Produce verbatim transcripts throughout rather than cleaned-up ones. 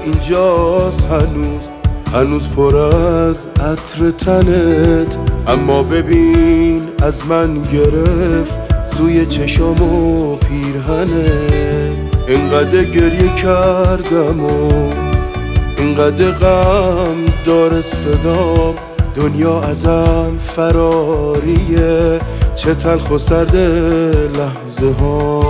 اینجاست هنوز هنوز پر از عطر تنت. اما ببین از من گرفت سوی چشام و پیرهنت. اینقدر گریه کردم و اینقدر غم داره صدام. دنیا ازم فراریه، چه تلخ و سرد لحظه ها.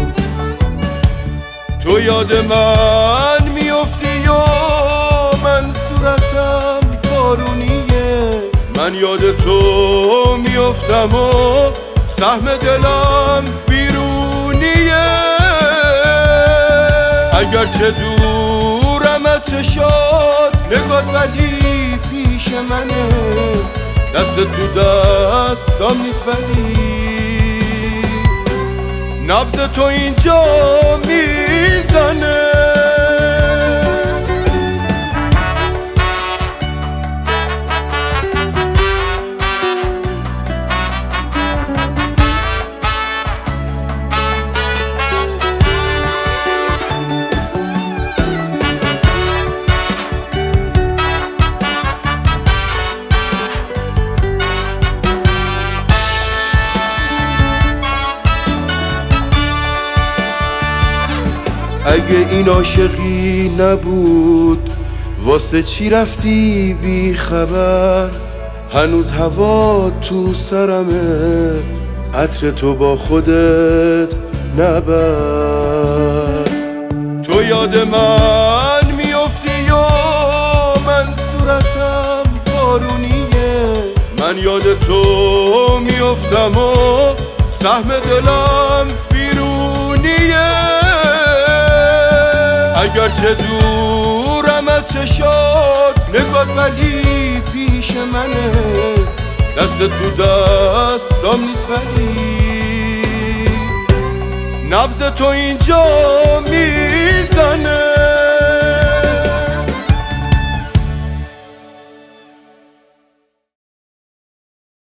تو یاد من میفتی یا من صورتم بارونیه. من یاد تو میفتم و سهم دلم بیرونیه. اگرچه دورم از چشات نگات ولی پیش منه. دست تو دستام نیست ولی نبض تو اینجا میزنه. اگه این عاشقی نبود واسه چی رفتی بی خبر؟ هنوز هوا تو سرمه، عطر تو با خودت نبر. تو یاد من میفتی یا من صورتم بارونیه. من یاد تو میفتم و سهم دلم بیرونیه. اگرچه دورم از چشات نگات ولی پیش منه. دست تو دستام نیست ولی نبض تو اینجا میزنه.